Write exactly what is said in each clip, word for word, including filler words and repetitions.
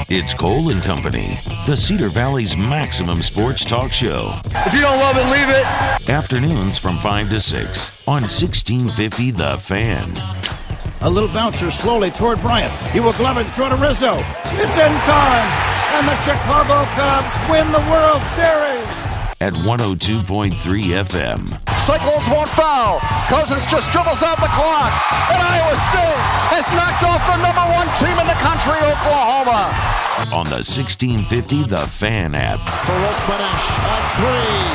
It's Cole and Company, the Cedar Valley's maximum sports talk show. If you don't love it, leave it. Afternoons from five to six on sixteen fifty The Fan. A little bouncer slowly toward Bryant. He will glove it, throw to Rizzo. It's in time, and the Chicago Cubs win the World Series. At one oh two point three F M. Cyclones won't foul. Cousins just dribbles out the clock. And Iowa State has knocked off the number one team in the country, Oklahoma. On the sixteen fifty The Fan app. Farouk Manesh on three.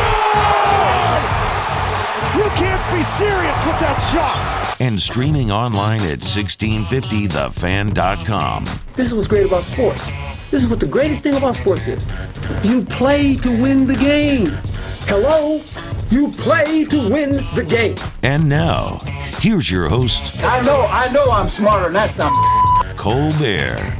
Good! You can't be serious with that shot. And streaming online at sixteen fifty the fan dot com. This is what's great about sports. This is what the greatest thing about sports is. You play to win the game. Hello? You play to win the game. And now, here's your host. I know, I know I'm smarter than that some Cole Bear.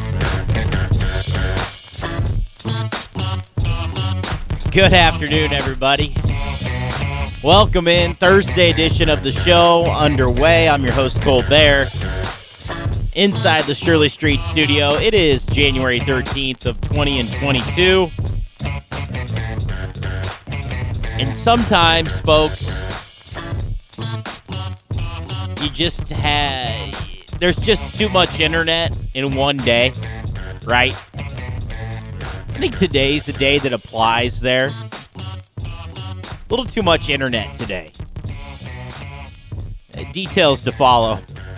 Good afternoon, everybody. Welcome in. Thursday edition of the show underway. I'm your host, Cole Bear. Inside the Shirley Street studio, it is January thirteenth of twenty twenty-two. And sometimes, folks, you just have, there's just too much internet in one day, right? I think today's the day that applies there. A little too much internet today. Uh, details to follow.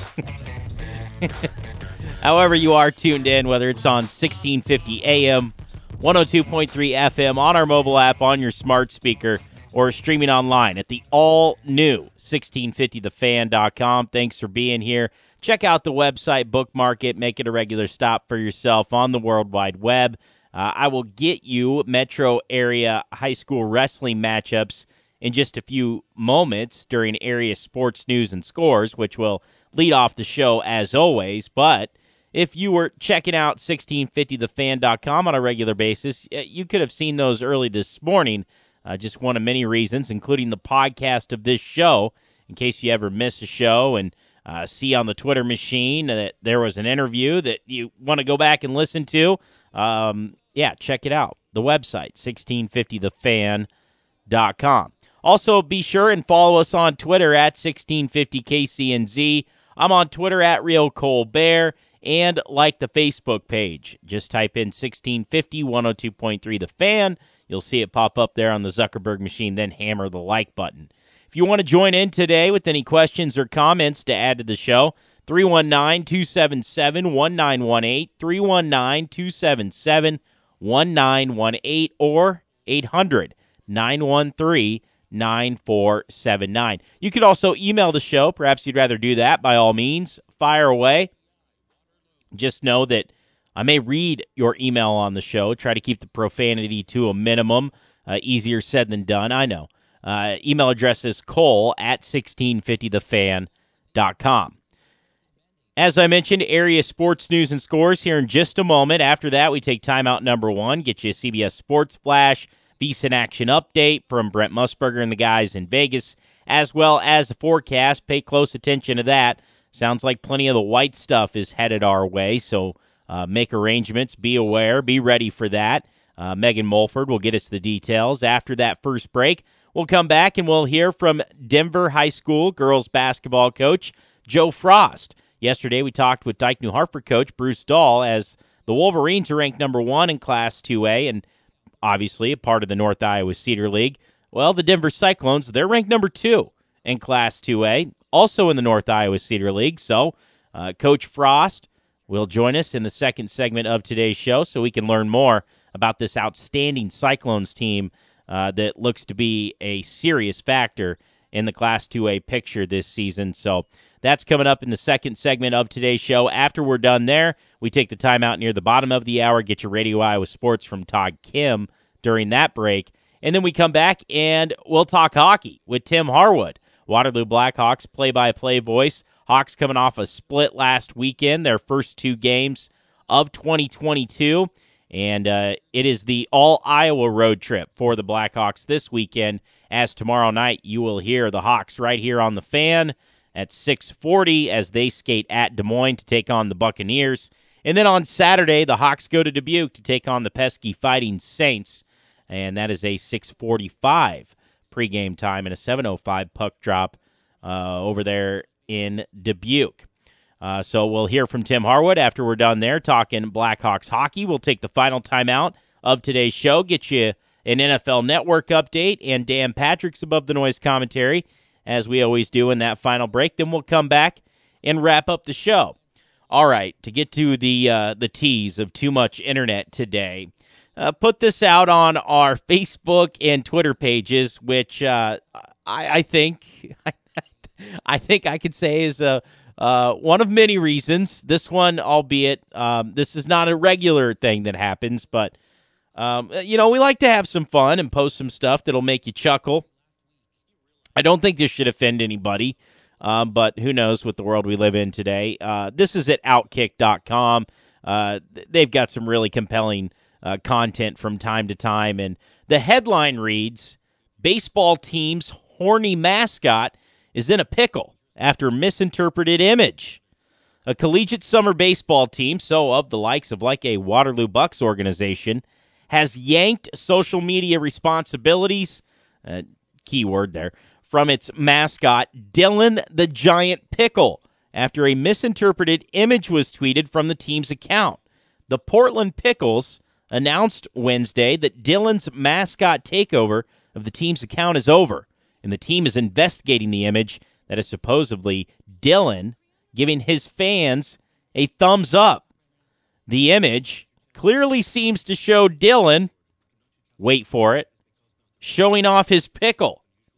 However you are tuned in, whether it's on sixteen fifty A M, one oh two point three F M, on our mobile app, on your smart speaker, or streaming online at the all-new sixteen fifty the fan dot com. Thanks for being here. Check out the website, bookmark it, make it a regular stop for yourself on the World Wide Web. Uh, I will get you metro area high school wrestling matchups in just a few moments during area sports news and scores, which will lead off the show as always. But if you were checking out sixteen fifty the fan dot com on a regular basis, you could have seen those early this morning. Uh, just one of many reasons, including the podcast of this show, in case you ever miss a show and uh, see on the Twitter machine that there was an interview that you want to go back and listen to. Um, yeah, check it out. The website, sixteen fifty the fan dot com. Also, be sure and follow us on Twitter at sixteen fifty K C N Z. I'm on Twitter at Real Cole Bear, and like the Facebook page. Just type in sixteen fifty, one oh two point three The Fan. You'll see it pop up there on the Zuckerberg machine, then hammer the like button. If you want to join in today with any questions or comments to add to the show, three one nine, two seven seven, one nine one eight, three one nine, two seven seven, one nine one eight, or eight hundred, nine one three, nine four seven nine. You could also email the show. Perhaps you'd rather do that. By all means, fire away. Just know that I may read your email on the show. Try to keep the profanity to a minimum. Uh, easier said than done, I know. Uh, email address is cole at sixteen fifty the fan dot com. As I mentioned, area sports news and scores here in just a moment. After that, we take timeout number one, get you a C B S Sports Flash, VEASAN Action Update from Brent Musburger and the guys in Vegas, as well as the forecast. Pay close attention to that. Sounds like plenty of the white stuff is headed our way, so uh, make arrangements, be aware, be ready for that. Uh, Megan Mulford will get us the details. After that first break, we'll come back and we'll hear from Denver High School girls basketball coach Joe Frost. Yesterday, we talked with Dike New Hartford coach Bruce Dahl, as the Wolverines are ranked number one in Class two A and obviously a part of the North Iowa Cedar League. Well, the Denver Cyclones, they're ranked number two in Class two A, also in the North Iowa Cedar League. So uh, Coach Frost will join us in the second segment of today's show so we can learn more about this outstanding Cyclones team uh, that looks to be a serious factor in the Class two A picture this season. So that's coming up in the second segment of today's show. After we're done there, we take the time out near the bottom of the hour, get your Radio Iowa Sports from Todd Kim during that break, and then we come back and we'll talk hockey with Tim Harwood, Waterloo Blackhawks play-by-play voice. Hawks coming off a split last weekend, their first two games of twenty twenty-two, and uh, it is the all-Iowa road trip for the Blackhawks this weekend, as tomorrow night you will hear the Hawks right here on the Fan at six forty as they skate at Des Moines to take on the Buccaneers. And then on Saturday, the Hawks go to Dubuque to take on the pesky Fighting Saints, and that is a six forty-five pregame time and a seven oh five puck drop uh, over there in Dubuque. Uh, so we'll hear from Tim Harwood after we're done there talking Blackhawks hockey. We'll take the final timeout of today's show, get you an N F L Network update, and Dan Patrick's Above the Noise commentary, as we always do in that final break. Then we'll come back and wrap up the show. All right, to get to the uh, the tease of too much internet today, uh, put this out on our Facebook and Twitter pages, which uh, I, I think I think I could say is a uh, one of many reasons. This one, albeit um, this is not a regular thing that happens, but um, you know, we like to have some fun and post some stuff that'll make you chuckle. I don't think this should offend anybody, um, but who knows with the world we live in today. Uh, this is at outkick dot com. Uh, they've got some really compelling uh, content from time to time, and the headline reads, baseball team's horny mascot is in a pickle after misinterpreted image. A collegiate summer baseball team, so of the likes of like a Waterloo Bucks organization, has yanked social media responsibilities, uh, key word there, from its mascot, Dylan the Giant Pickle, after a misinterpreted image was tweeted from the team's account. The Portland Pickles announced Wednesday that Dylan's mascot takeover of the team's account is over, and the team is investigating the image that is supposedly Dylan giving his fans a thumbs up. The image clearly seems to show Dylan, wait for it, showing off his pickle.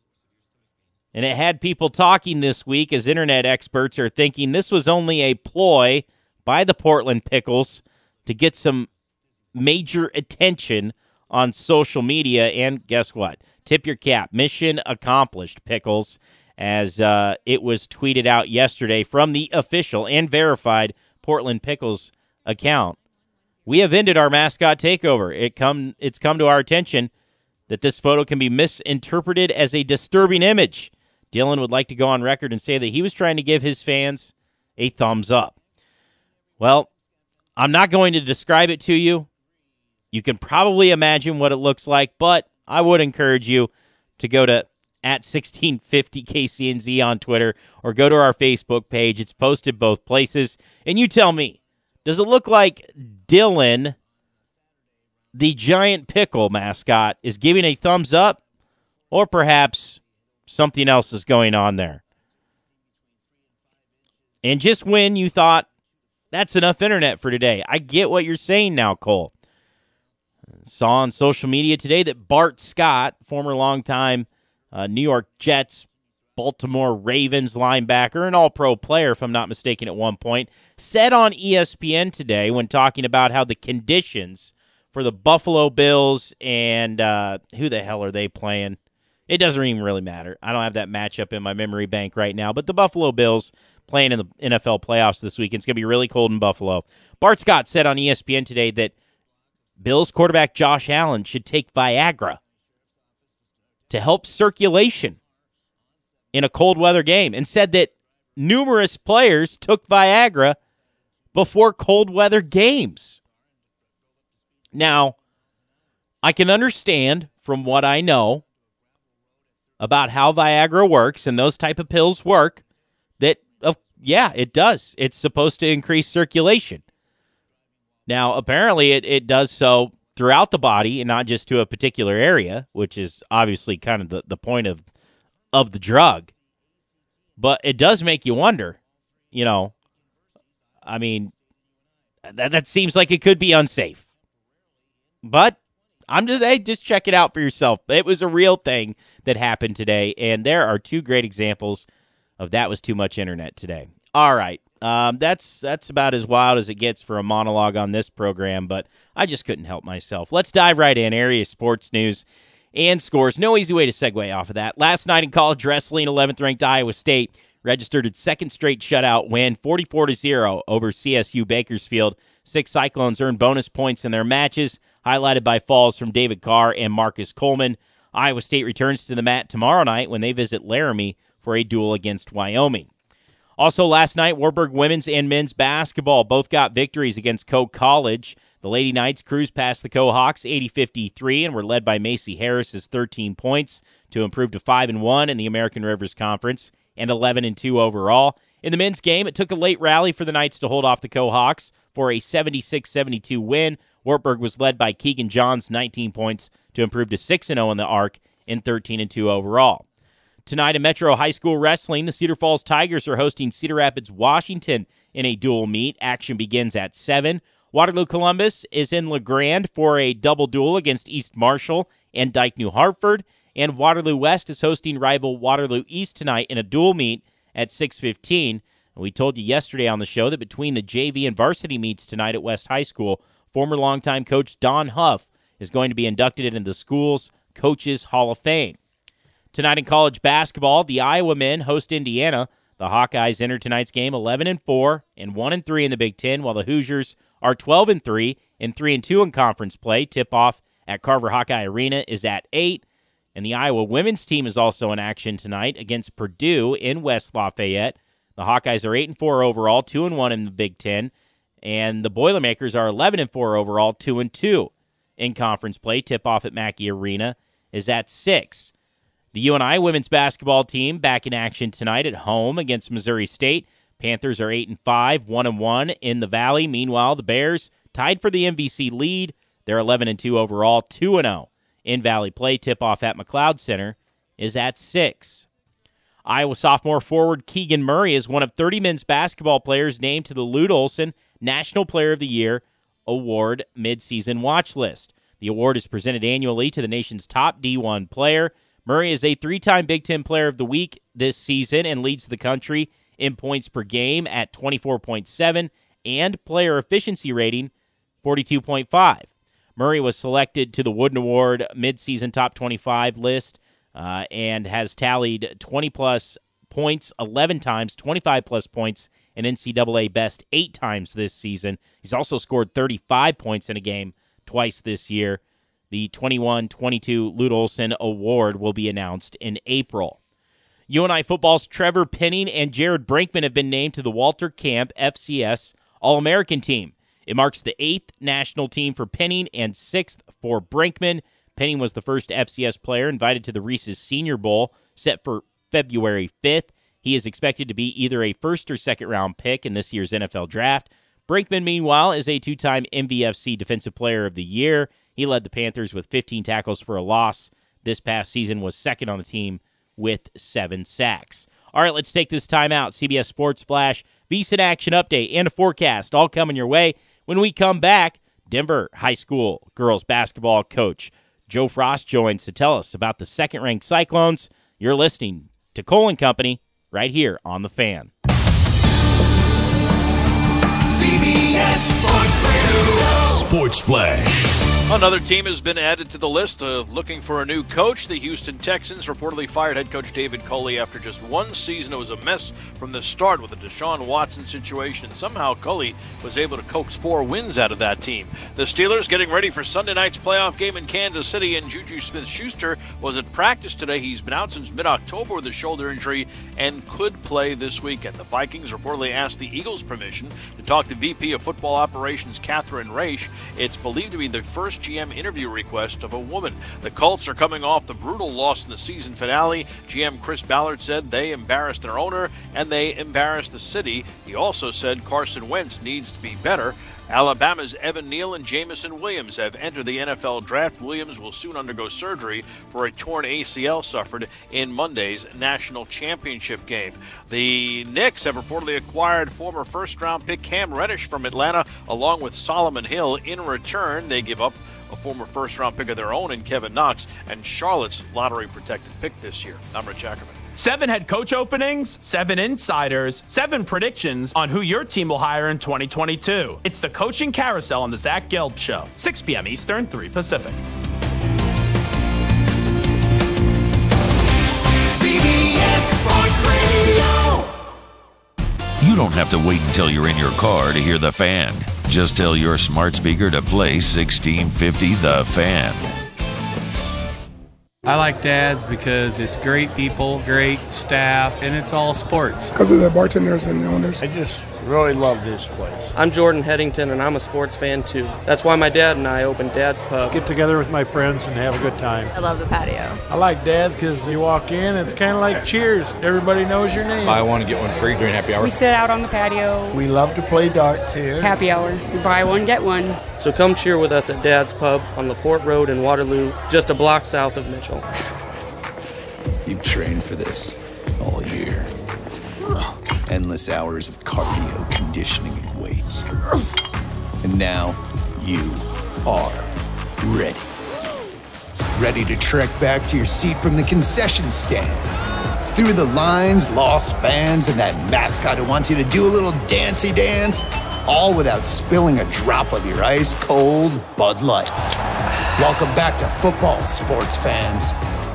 And it had people talking this week as internet experts are thinking this was only a ploy by the Portland Pickles to get some major attention on social media. And guess what? Tip your cap. Mission accomplished, Pickles, as uh, it was tweeted out yesterday from the official and verified Portland Pickles account. We have ended our mascot takeover. It come, it's come to our attention that this photo can be misinterpreted as a disturbing image. Dylan would like to go on record and say that he was trying to give his fans a thumbs up. Well, I'm not going to describe it to you. You can probably imagine what it looks like, but I would encourage you to go to at sixteen fifty K C N Z on Twitter or go to our Facebook page. It's posted both places. And you tell me, does it look like Dylan, the Giant Pickle mascot, is giving a thumbs up, or perhaps something else is going on there? And just when you thought, that's enough internet for today, I get what you're saying now, Cole. Saw on social media today that Bart Scott, former longtime uh, New York Jets, Baltimore Ravens linebacker, an all-pro player, if I'm not mistaken, at one point, said on E S P N today when talking about how the conditions for the Buffalo Bills and uh, who the hell are they playing? It doesn't even really matter. I don't have that matchup in my memory bank right now, but the Buffalo Bills playing in the N F L playoffs this week. It's going to be really cold in Buffalo. Bart Scott said on E S P N today that Bills quarterback Josh Allen should take Viagra to help circulation in a cold weather game, and said that numerous players took Viagra before cold weather games. Now, I can understand from what I know about how Viagra works and those type of pills work that, uh, yeah, it does. It's supposed to increase circulation. Now, apparently it, it does so throughout the body and not just to a particular area, which is obviously kind of the, the point of of the drug. But it does make you wonder, you know, I mean, that, that seems like it could be unsafe. But I'm just, hey, just check it out for yourself. It was a real thing that happened today, and there are two great examples of that was too much internet today. All right. Um, that's that's about as wild as it gets for a monologue on this program, but I just couldn't help myself. Let's dive right in. Area sports news and scores. No easy way to segue off of that. Last night in college wrestling, eleventh-ranked Iowa State registered its second straight shutout win, forty-four to zero over C S U Bakersfield. Six Cyclones earned bonus points in their matches, highlighted by falls from David Carr and Marcus Coleman. Iowa State returns to the mat tomorrow night when they visit Laramie for a duel against Wyoming. Also last night, Wartburg women's and men's basketball both got victories against Coe College. The Lady Knights cruised past the Coe Hawks eighty fifty-three and were led by Macy Harris's thirteen points to improve to five and one in the American Rivers Conference and eleven and two overall. In the men's game, it took a late rally for the Knights to hold off the Coe Hawks for a seventy-six seventy-two win. Wartburg was led by Keegan Johns, nineteen points to improve to six and oh in the arc and thirteen and two overall. Tonight in Metro High School Wrestling, the Cedar Falls Tigers are hosting Cedar Rapids, Washington in a dual meet. Action begins at seven. Waterloo Columbus is in La Grande for a double duel against East Marshall and Dike New Hartford. And Waterloo West is hosting rival Waterloo East tonight in a dual meet at six fifteen. And we told you yesterday on the show that between the J V and varsity meets tonight at West High School, former longtime coach Don Huff is going to be inducted into the school's Coaches Hall of Fame. Tonight in college basketball, the Iowa men host Indiana. The Hawkeyes enter tonight's game eleven and four and one and three in the Big Ten, while the Hoosiers are twelve and three and three and two in conference play. Tip-off at Carver Hawkeye Arena is at eight. And the Iowa women's team is also in action tonight against Purdue in West Lafayette. The Hawkeyes are eight and four overall, two and one in the Big Ten. And the Boilermakers are eleven and four overall, two and two in conference play. Tip-off at Mackey Arena is at six. The U N I women's basketball team back in action tonight at home against Missouri State. Panthers are eight and five, one and one in the Valley. Meanwhile, the Bears tied for the M V C lead. They're eleven and two overall, two and oh in Valley play. Tip-off at McLeod Center is at six. Iowa sophomore forward Keegan Murray is one of thirty men's basketball players named to the Lute Olson National Player of the Year Award midseason watch list. The award is presented annually to the nation's top D one player. Murray is a three-time Big Ten Player of the Week this season and leads the country in points per game at twenty-four point seven and player efficiency rating forty-two point five. Murray was selected to the Wooden Award midseason top twenty-five list uh, and has tallied twenty-plus points eleven times, twenty-five plus points, and N C double A best eight times this season. He's also scored thirty-five points in a game twice this year. The twenty-one twenty-two Lute Olson Award will be announced in April. U N I football's Trevor Penning and Jared Brinkman have been named to the Walter Camp F C S All-American team. It marks the eighth national team for Penning and sixth for Brinkman. Penning was the first F C S player invited to the Reese's Senior Bowl, set for February fifth. He is expected to be either a first or second round pick in this year's N F L Draft. Brinkman, meanwhile, is a two-time M V F C Defensive Player of the Year. He led the Panthers with fifteen tackles for a loss. This past season was second on the team with seven sacks. All right, let's take this time out. C B S Sports Flash, V S I N Action Update, and a forecast all coming your way. When we come back, Denver High School girls basketball coach Joe Frost joins to tell us about the second-ranked Cyclones. You're listening to Cole and Company right here on The Fan. C B S Sports Radio. Sports Flash. Another team has been added to the list of looking for a new coach. The Houston Texans reportedly fired head coach David Culley after just one season. It was a mess from the start with the Deshaun Watson situation, and somehow Culley was able to coax four wins out of that team. The Steelers getting ready for Sunday night's playoff game in Kansas City, and Juju Smith-Schuster was at practice today. He's been out since mid-October with a shoulder injury and could play this weekend. The Vikings reportedly asked the Eagles permission to talk to V P of Football Operations Catherine Raish. It's believed to be the first G M interview request of a woman. The Colts are coming off the brutal loss in the season finale. G M Chris Ballard said they embarrassed their owner and they embarrassed the city. He also said Carson Wentz needs to be better. Alabama's Evan Neal and Jamison Williams have entered the N F L draft. Williams will soon undergo surgery for a torn A C L suffered in Monday's national championship game. The Knicks have reportedly acquired former first-round pick Cam Reddish from Atlanta along with Solomon Hill. In return, they give up a former first-round pick of their own in Kevin Knox and Charlotte's lottery-protected pick this year. I'm Rich Ackerman. Seven head coach openings, seven insiders, seven predictions on who your team will hire in twenty twenty-two. It's the Coaching Carousel on the Zach Gelb Show, six p.m. Eastern, three Pacific. C B S Sports Radio. You don't have to wait until you're in your car to hear The Fan. Just tell your smart speaker to play sixteen fifty The Fan. I like Dad's because it's great people, great staff, and it's all sports. Because of the bartenders and the owners. I just really love this place. I'm Jordan Headington, and I'm a sports fan, too. That's why my dad and I opened Dad's Pub. Get together with my friends and have a good time. I love the patio. I like Dad's because you walk in, it's kind of like Cheers. Everybody knows your name. Buy one and get one free during happy hour. We sit out on the patio. We love to play darts here. Happy hour. You buy one, get one. So come cheer with us at Dad's Pub on LaPorte Road in Waterloo, just a block south of Mitchell. You've trained for this all year. Endless hours of cardio, conditioning, and weights. And now you are ready. Ready to trek back to your seat from the concession stand. Through the lines, lost fans, and that mascot who wants you to do a little dancey dance, all without spilling a drop of your ice-cold Bud Light. Welcome back to football, sports fans.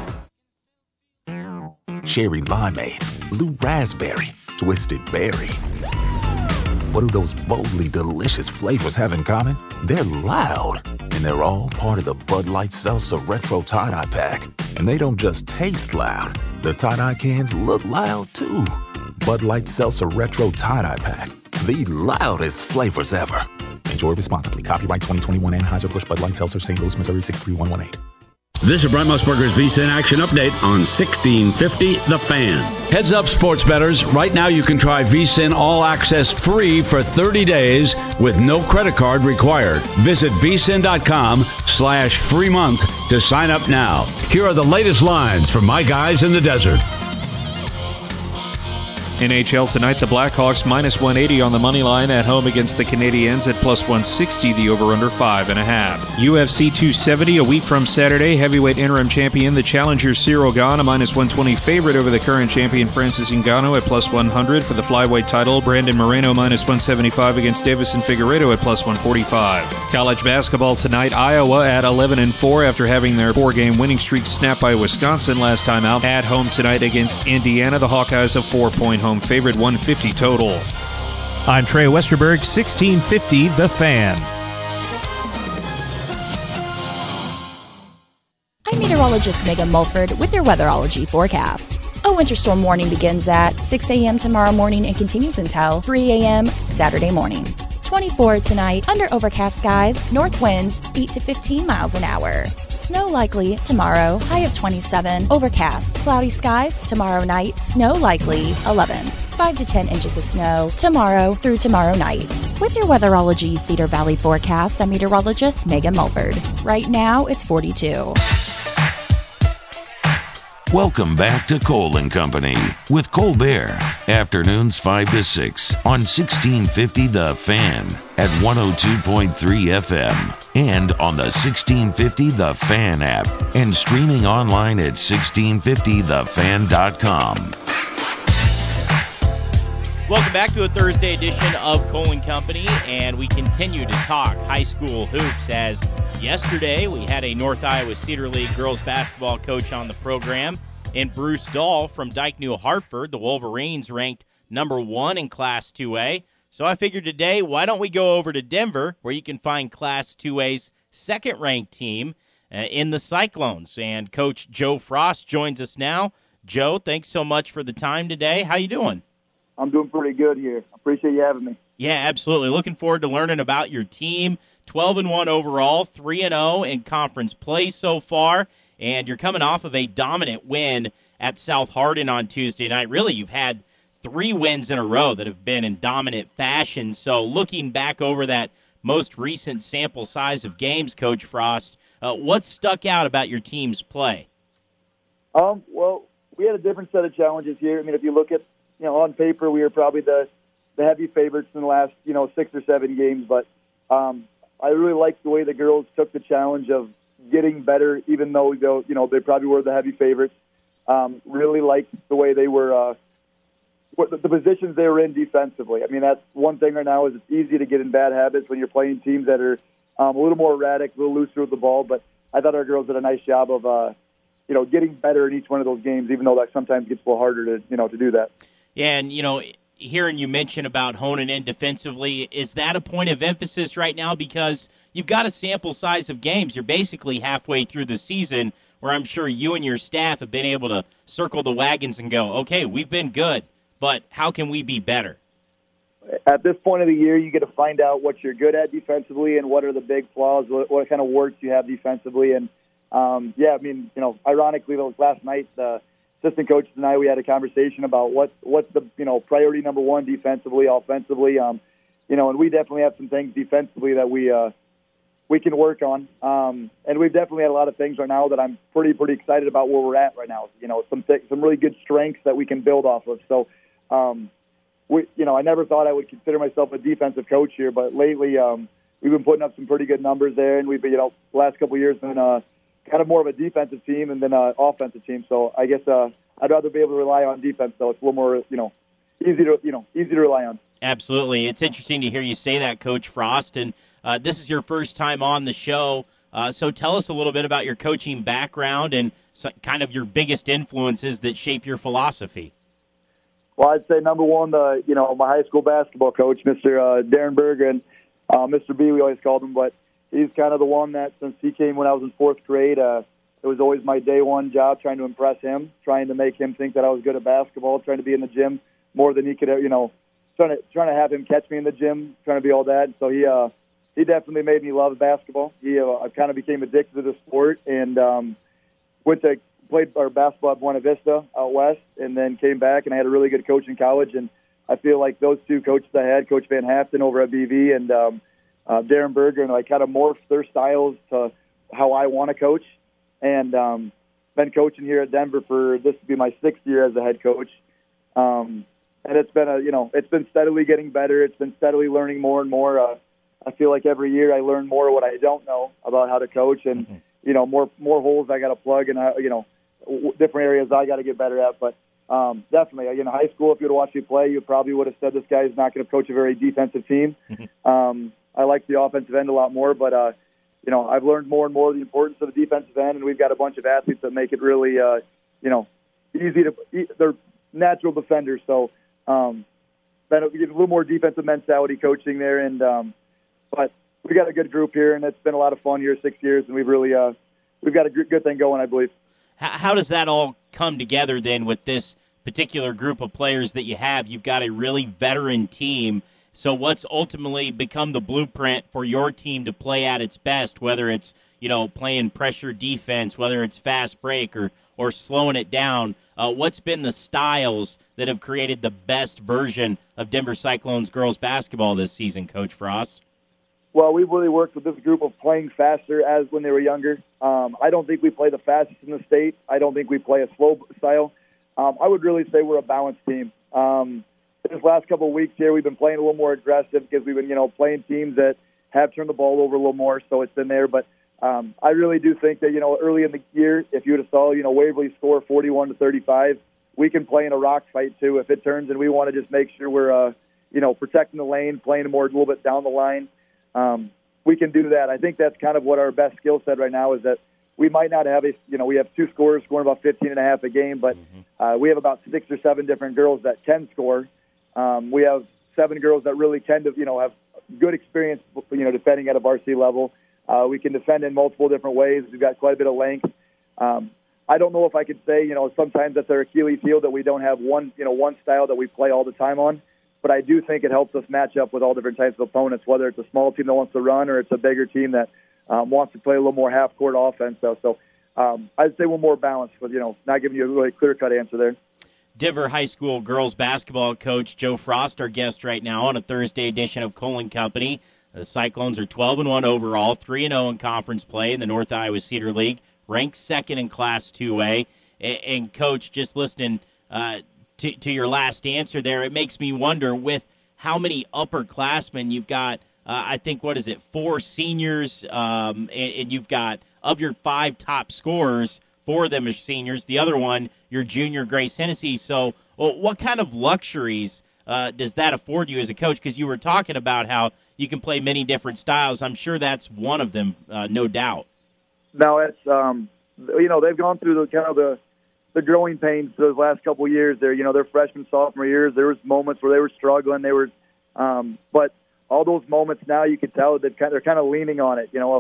Cherry limeade, blue raspberry, twisted berry. What do those boldly delicious flavors have in common? They're loud, and they're all part of the Bud Light Seltzer Retro Tie-Dye Pack. And they don't just taste loud. The tie-dye cans look loud, too. Bud Light Seltzer Retro Tie-Dye Pack. The loudest flavors ever. Enjoy responsibly. Copyright twenty twenty-one Anheuser-Busch Bud Light Seltzer, Saint Louis, Missouri six three one one eight. This is Brent Musburger's VSiN Action Update on sixteen fifty The Fan. Heads up, sports bettors. Right now you can try VSiN All Access free for thirty days with no credit card required. Visit vsin.com slash free month to sign up now. Here are the latest lines from my guys in the desert. N H L tonight, the Blackhawks minus one eighty on the money line at home against the Canadiens at plus one sixty, the over-under five and a half. U F C two seventy, a week from Saturday, heavyweight interim champion, the challenger Cyril Gane, a minus one twenty favorite over the current champion Francis Ngannou at plus one hundred. For the flyweight title, Brandon Moreno minus one seventy-five against Davison Figueiredo at plus one forty-five. College basketball tonight, Iowa at eleven and four after having their four-game winning streak snapped by Wisconsin last time out. At home tonight against Indiana, the Hawkeyes a four-point home favorite, one fifty total. I'm Trey Westerberg, sixteen fifty The Fan. I'm meteorologist Megan Mulford with your weatherology forecast. A winter storm warning begins at six a.m. tomorrow morning and continues until three a.m. Saturday morning. twenty-four tonight, under overcast skies, north winds eight to fifteen miles an hour. Snow likely tomorrow, high of twenty-seven, overcast, cloudy skies tomorrow night, snow likely eleven. five to ten inches of snow tomorrow through tomorrow night. With your weatherology Cedar Valley forecast, I'm meteorologist Megan Mulford. Right now, it's forty-two. Welcome back to Cole and Company with Colbert. Afternoons five to six on sixteen fifty The Fan at one oh two point three F M and on the sixteen fifty The Fan app and streaming online at sixteen fifty the fan dot com. Welcome back to a Thursday edition of Cole and Company, and we continue to talk high school hoops as yesterday we had a North Iowa Cedar League girls basketball coach on the program in Bruce Dahl from Dyke New Hartford. The Wolverines ranked number one in Class two A. So I figured today, why don't we go over to Denver where you can find Class two A's second-ranked team uh, in the Cyclones. And Coach Joe Frost joins us now. Joe, thanks so much for the time today. How you doing? I'm doing pretty good here. Appreciate you having me. Yeah, absolutely. Looking forward to learning about your team. twelve and one overall, three and oh in conference play so far, and you're coming off of a dominant win at South Hardin on Tuesday night. Really, you've had three wins in a row that have been in dominant fashion. So looking back over that most recent sample size of games, Coach Frost, uh, what stuck out about your team's play? Um, well, we had a different set of challenges here. I mean, if you look at, you know, on paper, we were probably the, the heavy favorites in the last, you know, six or seven games. But um, I really liked the way the girls took the challenge of getting better, even though, you know, they probably were the heavy favorites. Um, really liked the way they were, uh, the, the positions they were in defensively. I mean, that's one thing right now is it's easy to get in bad habits when you're playing teams that are um, a little more erratic, a little looser with the ball. But I thought our girls did a nice job of, uh, you know, getting better in each one of those games, even though that sometimes gets a little harder to, you know, to do that. Yeah, and, you know, hearing you mention about honing in defensively, is that a point of emphasis right now? Because you've got a sample size of games. You're basically halfway through the season. where I'm sure you and your staff have been able to circle the wagons and go, okay, we've been good, but how can we be better? At this point of the year, you get to find out what you're good at defensively and what are the big flaws, what, what kind of works you have defensively. And, um, yeah, I mean, you know, ironically, last night, the assistant coaches and I, we had a conversation about what what's the, you know, priority number one defensively, offensively. Um, you know, and we definitely have some things defensively that we uh, we can work on. Um, and we've definitely had a lot of things right now that I'm pretty, pretty excited about where we're at right now. You know, some th- some really good strengths that we can build off of. So, um, we, you know, I never thought I would consider myself a defensive coach here, but lately um, we've been putting up some pretty good numbers there, and we've been, you know, the last couple of years been uh, kind of more of a defensive team and then an offensive team. So I guess uh, I'd rather be able to rely on defense, though. It's a little more, you know, easy to, you know, easy to rely on. Absolutely. It's interesting to hear you say that, Coach Frost, and uh, this is your first time on the show. Uh, so tell us a little bit about your coaching background and so, kind of your biggest influences that shape your philosophy. Well, I'd say number one, the you know my high school basketball coach, Mister Uh, Darren Berger, and uh, Mister B, we always called him, but he's kind of the one that since he came when I was in fourth grade, uh, it was always my day one job trying to impress him, trying to make him think that I was good at basketball, trying to be in the gym more than he could, you know, trying to trying to have him catch me in the gym, trying to be all that. So he uh, he definitely made me love basketball. He uh, I kind of became addicted to the sport and um, went to. played our basketball at Buena Vista out west, and then came back, and I had a really good coach in college. And I feel like those two coaches I had, Coach Van Haften over at B V and um, uh, Darren Berger, and I kind of morphed their styles to how I want to coach. And um, been coaching here at Denver for this will be my sixth year as a head coach. Um, and it's been a you know it's been steadily getting better. It's been steadily learning more and more. Uh, I feel like every year I learn more what I don't know about how to coach, and mm-hmm. you know more more holes I got to plug, and I, you know. different areas I got to get better at. But um, definitely, in high school, if you would have watched me play, you probably would have said this guy is not going to coach a very defensive team. um, I like the offensive end a lot more, but, uh, you know, I've learned more and more the importance of the defensive end, and we've got a bunch of athletes that make it really, uh, you know, easy to – they're natural defenders. So um, been a, a little more defensive mentality coaching there. And um, but we got a good group here, and it's been a lot of fun here, six years, and we've really uh, we've got a good thing going, I believe. How does that all come together then with this particular group of players that you have? You've got a really veteran team. So what's ultimately become the blueprint for your team to play at its best, whether it's, you know, playing pressure defense, whether it's fast break or, or slowing it down? Uh, what's been the styles that have created the best version of Denver Cyclones girls basketball this season, Coach Frost? Well, we've really worked with this group of playing faster as when they were younger. Um, I don't think we play the fastest in the state. I don't think we play a slow style. Um, I would really say we're a balanced team. Um, this last couple of weeks here, we've been playing a little more aggressive because we've been, you know, playing teams that have turned the ball over a little more, so it's been there. But um, I really do think that, you know, early in the year, if you would have saw, you know, Waverly score forty-one to thirty-five, we can play in a rock fight too if it turns, and we want to just make sure we're, uh, you know, protecting the lane, playing more a little bit down the line. Um, we can do that. I think that's kind of what our best skill set right now is that we might not have a, you know, we have two scorers scoring about fifteen and a half a game, but uh, we have about six or seven different girls that can score. Um, we have seven girls that really tend to, you know, have good experience, you know, defending at a varsity level. Uh, we can defend in multiple different ways. We've got quite a bit of length. Um, I don't know if I could say, you know, sometimes that's our Achilles heel that we don't have one, you know, one style that we play all the time on. But I do think it helps us match up with all different types of opponents, whether it's a small team that wants to run or it's a bigger team that um, wants to play a little more half-court offense. So, so um, I'd say we're more balanced, with, you know, not giving you a really clear-cut answer there. Denver High School girls basketball coach Joe Frost, our guest right now on a Thursday edition of Cole and Company. The Cyclones are twelve and one overall, three and oh in conference play in the North Iowa Cedar League, ranked second in Class two A. And, and Coach, just listening uh, To, to your last answer there, it makes me wonder with how many upperclassmen you've got. Uh, I think, what is it, four seniors, um, and, and you've got, of your five top scorers, four of them are seniors. The other one, your junior, Grace Hennessy. So well, what kind of luxuries uh, does that afford you as a coach? Because you were talking about how you can play many different styles. I'm sure that's one of them, uh, no doubt. No, it's, um, you know, they've gone through the kind of the, the growing pains those last couple of years there. You know, their freshman, sophomore years, there was moments where they were struggling. They were, um, but all those moments now you can tell that they're kind of leaning on it. You know, if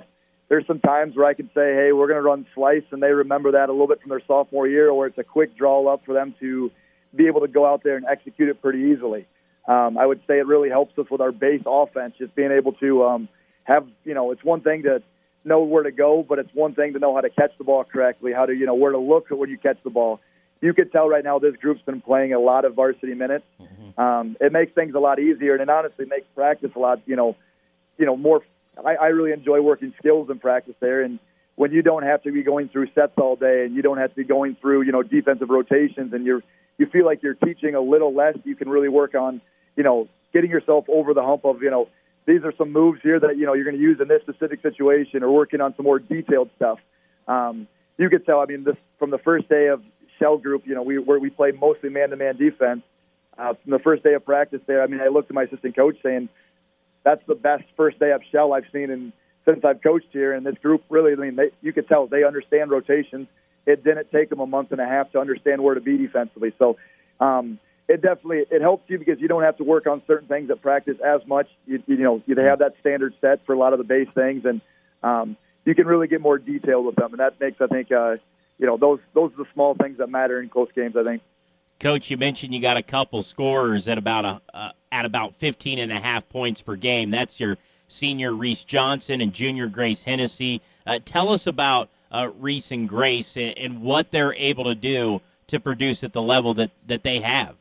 there's some times where I can say, hey, we're going to run slice, and they remember that a little bit from their sophomore year, or it's a quick draw up for them to be able to go out there and execute it pretty easily. Um, I would say it really helps us with our base offense, just being able to um, have, you know, it's one thing to know where to go, but it's one thing to know how to catch the ball correctly, how to, you know, where to look when you catch the ball. You could tell right now this group's been playing a lot of varsity minutes. Mm-hmm. Um, it makes things a lot easier, and it honestly makes practice a lot, you know, you know, more. I, I really enjoy working skills in practice there, and when you don't have to be going through sets all day, and you don't have to be going through, you know, defensive rotations, and you're you feel like you're teaching a little less, you can really work on, you know, getting yourself over the hump of, you know, these are some moves here that, you know, you're going to use in this specific situation, or working on some more detailed stuff. Um, you could tell, I mean, this from the first day of Shell Group, you know, we where we played mostly man-to-man defense. Uh, from the first day of practice there, I mean, I looked at my assistant coach saying, that's the best first day of Shell I've seen in, since I've coached here. And this group really, I mean, they, you could tell they understand rotations. It didn't take them a month and a half to understand where to be defensively. So um, it definitely it helps you because you don't have to work on certain things at practice as much. You, you know, you have that standard set for a lot of the base things, and um, you can really get more detailed with them. And that makes, I think, uh, you know, those those are the small things that matter in close games, I think. Coach, you mentioned you got a couple scorers at about a uh, at about fifteen and a half points per game. That's your senior Reese Johnson and junior Grace Hennessy. Uh, tell us about uh, Reese and Grace and, and what they're able to do to produce at the level that, that they have.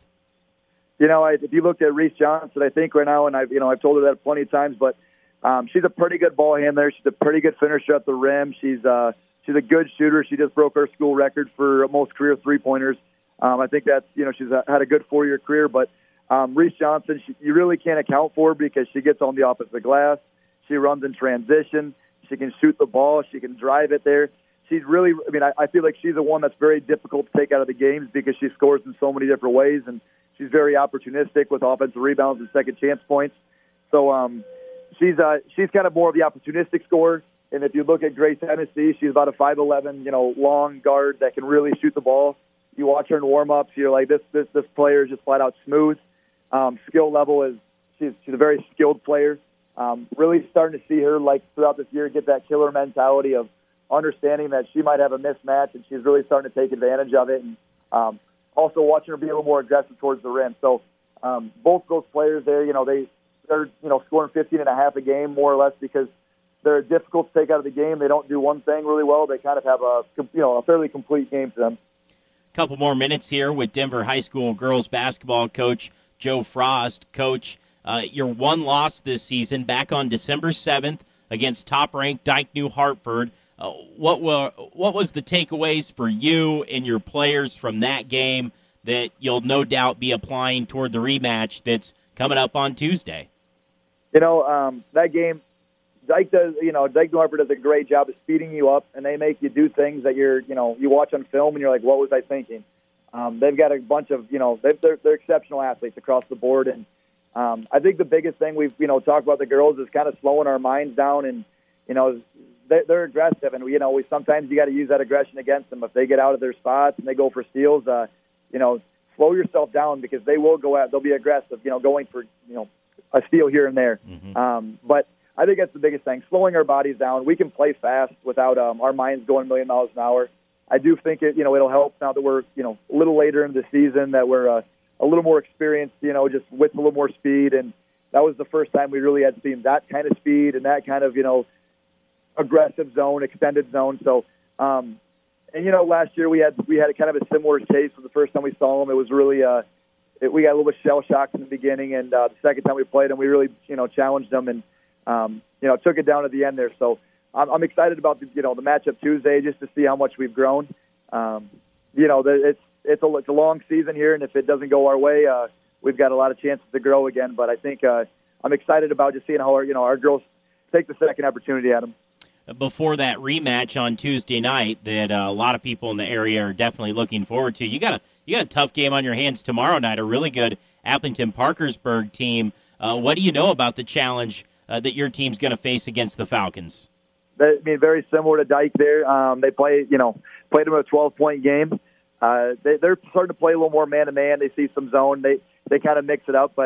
You know, I, if you looked at Reese Johnson, I think right now, and I've you know I've told her that plenty of times, but um, she's a pretty good ball handler. She's a pretty good finisher at the rim. She's uh, she's a good shooter. She just broke our school record for most career three pointers. Um, I think that's, you know, she's had a good four-year career, but um, Reese Johnson, she, you really can't account for her because she gets on the opposite glass. She runs in transition. She can shoot the ball. She can drive it there. She's really, I mean, I, I feel like she's the one that's very difficult to take out of the games because she scores in so many different ways, and she's very opportunistic with offensive rebounds and second chance points. So um, she's uh, she's kind of more of the opportunistic scorer. And if you look at Grace Hennessy, she's about a five eleven, you know, long guard that can really shoot the ball. You watch her in warm-ups, you're like, this this this player is just flat-out smooth. Um, skill level is, she's, she's a very skilled player. Um, really starting to see her, like, throughout this year, get that killer mentality of understanding that she might have a mismatch, and she's really starting to take advantage of it. And um, also watching her be a little more aggressive towards the rim. So um, both those players there, you know, they, they're, you know, scoring fifteen and a half a game, more or less, because they're difficult to take out of the game. They don't do one thing really well. They kind of have a, you know, a fairly complete game to them. Couple more minutes here with Denver High School girls basketball coach Joe Frost. Coach, uh, your one loss this season back on December seventh against top-ranked Dyke New Hartford. Uh, what were what was the takeaways for you and your players from that game that you'll no doubt be applying toward the rematch that's coming up on Tuesday? You know, um, that game, Dyke does, you know, Dyke New Hartford does a great job of speeding you up, and they make you do things that you're, you know, you watch on film and you're like, what was I thinking? Um, they've got a bunch of, you know, they're, they're exceptional athletes across the board, and um, I think the biggest thing we've, you know, talked about the girls is kind of slowing our minds down, and, you know, they're, they're aggressive, and, you know, we sometimes you got to use that aggression against them. If they get out of their spots and they go for steals, uh, you know, slow yourself down because they will go out, they'll be aggressive, you know, going for, you know, a steal here and there. Mm-hmm. Um, but I think that's the biggest thing, slowing our bodies down. We can play fast without um, our minds going a million miles an hour. I do think it, you know, it'll help now that we're, you know, a little later in the season, that we're uh, a little more experienced, you know, just with a little more speed. And that was the first time we really had seen that kind of speed and that kind of, you know, aggressive zone, extended zone. So, um, and you know, last year we had we had a kind of a similar case for the first time we saw them. It was really, uh, it, we got a little bit shell shocked in the beginning, and uh, the second time we played them, we really, you know, challenged them and. Um, you know, took it down at the end there. So I'm, I'm excited about the, you know, the matchup Tuesday just to see how much we've grown. Um, you know, the, it's it's a it's a long season here, and if it doesn't go our way, uh, we've got a lot of chances to grow again. But I think uh, I'm excited about just seeing how our you know our girls take the second opportunity at them. Before that rematch on Tuesday night, that uh, a lot of people in the area are definitely looking forward to. You got a you got a tough game on your hands tomorrow night. A really good Appleton Parkersburg team. Uh, what do you know about the challenge Uh, that your team's going to face against the Falcons? I mean, very similar to Dyke there. Um, they play, you know, played them a twelve-point game. Uh, they, they're starting to play a little more man-to-man. They see some zone. They they kind of mix it up. But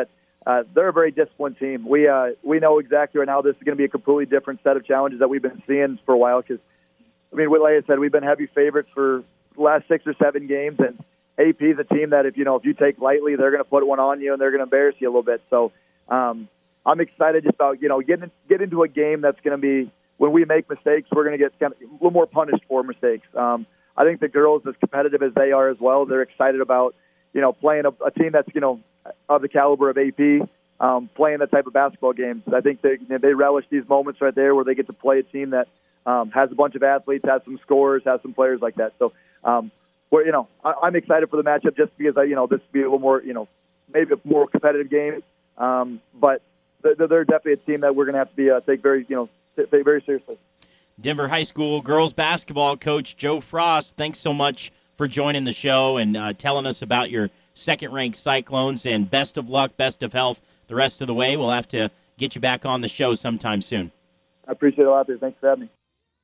uh, they're a very disciplined team. We uh, we know exactly right now this is going to be a completely different set of challenges that we've been seeing for a while. Because I mean, like I said, we've been heavy favorites for the last six or seven games, and A P is a team that if you know if you take lightly, they're going to put one on you and they're going to embarrass you a little bit. So um, I'm excited just about you know getting get into a game that's going to be when we make mistakes, we're going to get kind of a little more punished for mistakes. Um, I think the girls, as competitive as they are as well, they're excited about, you know, playing a, a team that's, you know, of the caliber of A P, um, playing that type of basketball games. I think they they relish these moments right there where they get to play a team that um, has a bunch of athletes, has some scorers, has some players like that. So, um, we're, you know, I, I'm excited for the matchup just because, I, you know, this will be a little more, you know, maybe a more competitive game. Um, but they're, they're definitely a team that we're going to have to be uh, take very, you know, take very seriously. Denver High School girls basketball coach Joe Frost, thanks so much for joining the show and uh, telling us about your second-ranked Cyclones, and best of luck, best of health the rest of the way. We'll have to get you back on the show sometime soon. I appreciate it a lot, dude. Thanks for having me.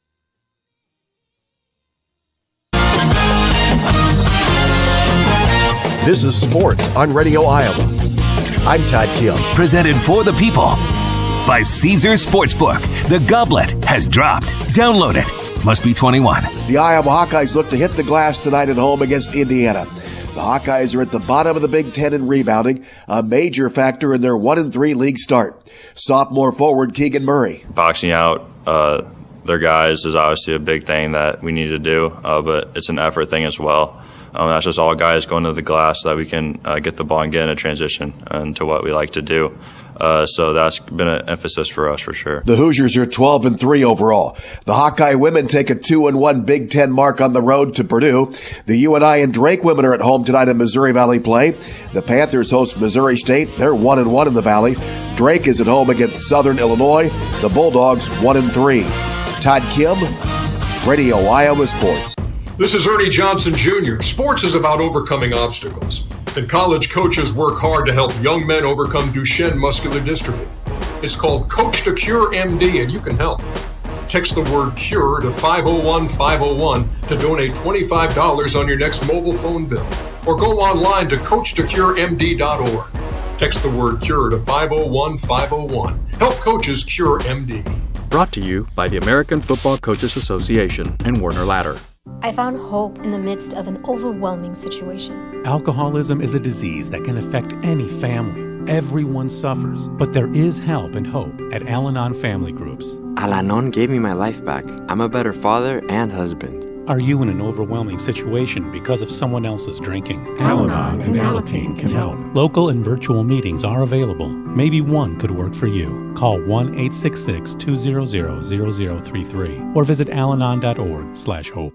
This is Sports on Radio Iowa. I'm Todd Kim. Presented for the people by Caesars Sportsbook. The Goblet has dropped. Download it. Must be twenty-one. The Iowa Hawkeyes look to hit the glass tonight at home against Indiana. The Hawkeyes are at the bottom of the Big Ten in rebounding, a major factor in their one and three league start. Sophomore forward Keegan Murray. Boxing out uh, their guys is obviously a big thing that we need to do, uh, but it's an effort thing as well. Um, that's just all guys going to the glass so that we can uh, get the ball and get in a transition into what we like to do. Uh, so that's been an emphasis for us for sure. The Hoosiers are twelve and three overall. The Hawkeye women take a two and one Big Ten mark on the road to Purdue. The U N I and Drake women are at home tonight in Missouri Valley play. The Panthers host Missouri State. They're one and one in the Valley. Drake is at home against Southern Illinois. The Bulldogs one and three. Todd Kim, Radio Iowa Sports. This is Ernie Johnson Junior Sports is about overcoming obstacles, and college coaches work hard to help young men overcome Duchenne muscular dystrophy. It's called Coach to Cure M D, and you can help. Text the word CURE to five oh one five oh one to donate twenty-five dollars on your next mobile phone bill, or go online to coach to cure m d dot org. Text the word CURE to five oh one five oh one. Help coaches cure M D. Brought to you by the American Football Coaches Association and Werner Ladder. I found hope in the midst of an overwhelming situation. Alcoholism is a disease that can affect any family. Everyone suffers, but there is help and hope at Al-Anon Family Groups. Al-Anon gave me my life back. I'm a better father and husband. Are you in an overwhelming situation because of someone else's drinking? Al-Anon and Alateen can help. Local and virtual meetings are available. Maybe one could work for you. Call one eight six six, two hundred, zero zero three three or visit alanon dot org slash hope.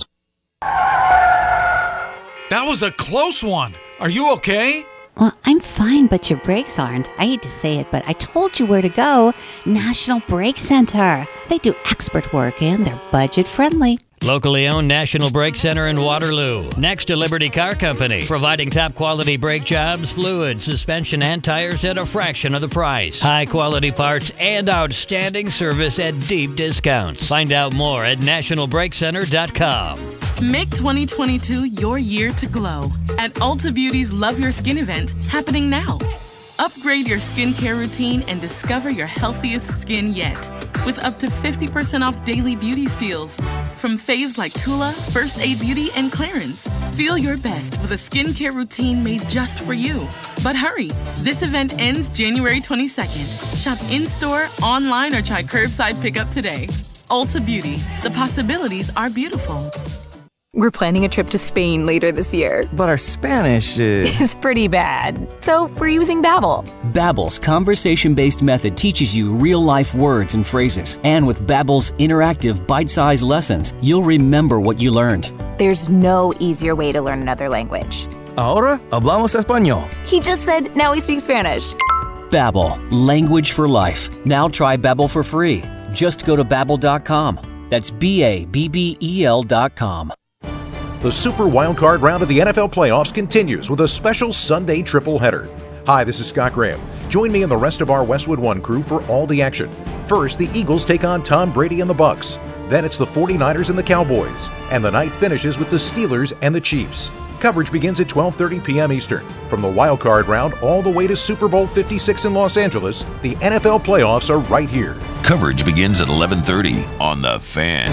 That was a close one. Are you okay? Well, I'm fine, but your brakes aren't. I hate to say it, but I told you where to go. National Brake Center. They do expert work and they're budget friendly. Locally owned National Brake Center in Waterloo. Next to Liberty Car Company. Providing top quality brake jobs, fluid, suspension, and tires at a fraction of the price. High quality parts and outstanding service at deep discounts. Find out more at national brake center dot com. Make twenty twenty-two your year to glow at Ulta Beauty's Love Your Skin event happening now. Upgrade your skincare routine and discover your healthiest skin yet with up to fifty percent off daily beauty steals from faves like Tula, First Aid Beauty, and Clarins. Feel your best with a skincare routine made just for you. But hurry, this event ends January twenty-second. Shop in-store, online, or try curbside pickup today. Ulta Beauty, the possibilities are beautiful. We're planning a trip to Spain later this year. But our Spanish is... It's pretty bad. So we're using Babbel. Babbel's conversation-based method teaches you real-life words and phrases. And with Babbel's interactive, bite-sized lessons, you'll remember what you learned. There's no easier way to learn another language. Ahora hablamos español. He just said, now we speak Spanish. Babbel, language for life. Now try Babbel for free. Just go to babbel dot com. That's B A B B E L dot com. The Super Wildcard round of the N F L playoffs continues with a special Sunday triple header. Hi, this is Scott Graham. Join me and the rest of our Westwood One crew for all the action. First, the Eagles take on Tom Brady and the Bucs. Then it's the 49ers and the Cowboys. And the night finishes with the Steelers and the Chiefs. Coverage begins at twelve thirty p.m. Eastern. From the wild card round all the way to Super Bowl fifty-six in Los Angeles, the N F L playoffs are right here. Coverage begins at eleven thirty on The Fan.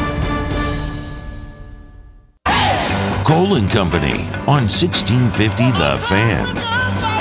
Cole and Company on sixteen fifty The Fan.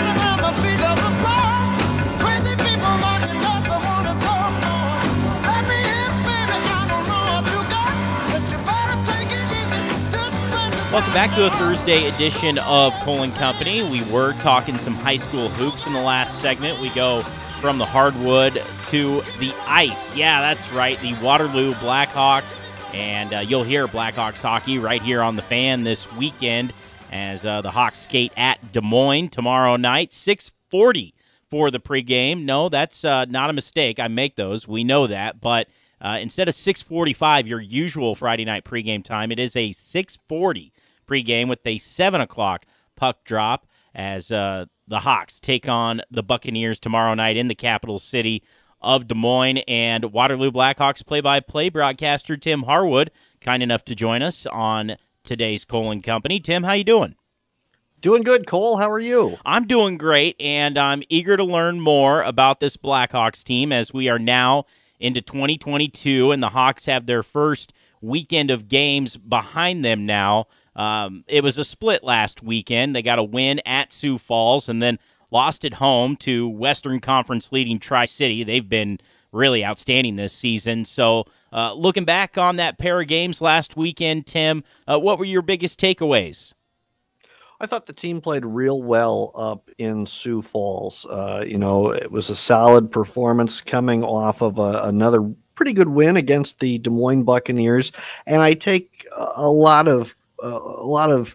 Welcome back to a Thursday edition of Cole and Company. We were talking some high school hoops in the last segment. We go from the hardwood to the ice. Yeah, that's right, the Waterloo Blackhawks. And uh, you'll hear Blackhawks hockey right here on The Fan this weekend as uh, the Hawks skate at Des Moines tomorrow night. six forty for the pregame. No, that's uh, not a mistake. I make those. We know that. But uh, instead of six forty-five, your usual Friday night pregame time, it is a six forty pregame with a seven o'clock puck drop as uh, the Hawks take on the Buccaneers tomorrow night in the capital city of Des Moines. And Waterloo Blackhawks play-by-play broadcaster Tim Harwood, kind enough to join us on today's Cole and Company. Tim, how you doing? Doing good, Cole. How are you? I'm doing great, and I'm eager to learn more about this Blackhawks team as we are now into twenty twenty-two, and the Hawks have their first weekend of games behind them now. Um, it was a split last weekend. They got a win at Sioux Falls and then lost at home to Western Conference leading Tri-City. They've been really outstanding this season. So uh, looking back on that pair of games last weekend, Tim, uh, what were your biggest takeaways? I thought the team played real well up in Sioux Falls. Uh, you know, it was a solid performance coming off of a, another pretty good win against the Des Moines Buccaneers. And I take a lot of a lot of,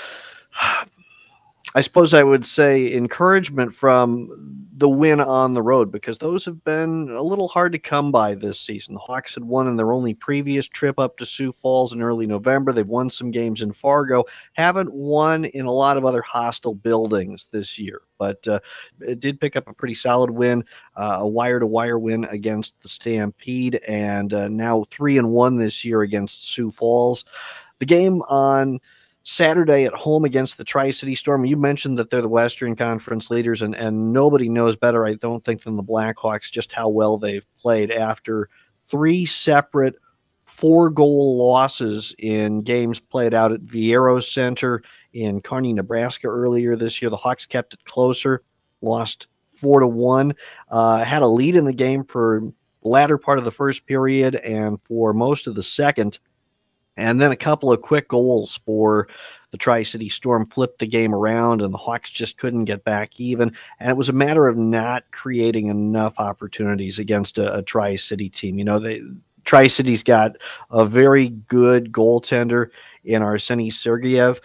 I suppose I would say, encouragement from the win on the road, because those have been a little hard to come by this season. The Hawks had won in their only previous trip up to Sioux Falls in early November. They've won some games in Fargo, haven't won in a lot of other hostile buildings this year, but uh, it did pick up a pretty solid win, uh, a wire-to-wire win against the Stampede, and uh, now three and one this year against Sioux Falls. The game on Saturday at home against the Tri-City Storm, you mentioned that they're the Western Conference leaders, and, and nobody knows better, I don't think, than the Blackhawks just how well they've played. After three separate four-goal losses in games played out at Viero Center in Kearney, Nebraska earlier this year, the Hawks kept it closer, lost four to one, uh, had a lead in the game for the latter part of the first period and for most of the second. And then a couple of quick goals for the Tri-City Storm flipped the game around, and the Hawks just couldn't get back even. And it was a matter of not creating enough opportunities against a, a Tri-City team. You know, they Tri-City's got a very good goaltender in Arseny Sergeyev,